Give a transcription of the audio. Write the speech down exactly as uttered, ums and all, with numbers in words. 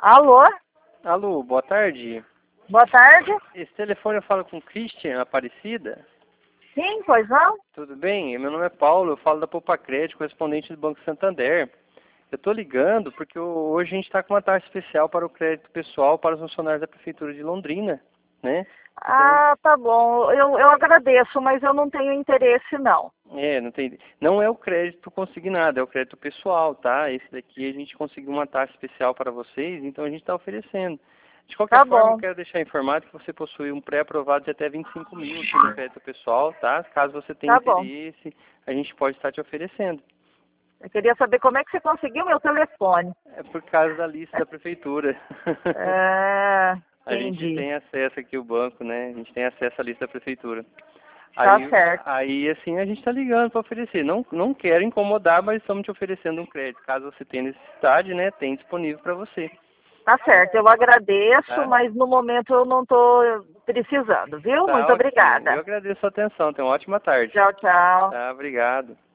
Alô? Alô, boa tarde. Boa tarde. Esse telefone eu falo com Christian Aparecida. Sim, pois não? Tudo bem? Meu nome é Paulo, eu falo da Poupa Crédito, correspondente do Banco Santander. Eu estou ligando porque hoje a gente está com uma taxa especial para o crédito pessoal para os funcionários da Prefeitura de Londrina, né? Ah, tá bom. Eu, eu agradeço, mas eu não tenho interesse, não. É, não tem, não é o crédito consignado, é o crédito pessoal, tá? Esse daqui a gente conseguiu uma taxa especial para vocês, então a gente está oferecendo. De qualquer Tá forma, eu bom. quero deixar informado que você possui um pré-aprovado de até vinte e cinco mil aqui no crédito pessoal, tá? Caso você tenha Tá bom. interesse, a gente pode estar te oferecendo. Eu queria saber como é que você conseguiu meu telefone. É por causa da lista da prefeitura. É, A gente entendi. tem acesso aqui ao banco, né? A gente tem acesso à lista da prefeitura. Tá Aí, certo. aí assim, a gente está ligando para oferecer. Não, não quero incomodar, mas estamos te oferecendo um crédito. Caso você tenha necessidade, né? Tem disponível para você. Tá certo. Eu agradeço, Tá? mas no momento eu não tô precisando, viu? Tá Muito ótimo. Eu obrigada. agradeço a atenção. Tenha uma ótima tarde. Tchau, tchau. Tá, obrigado.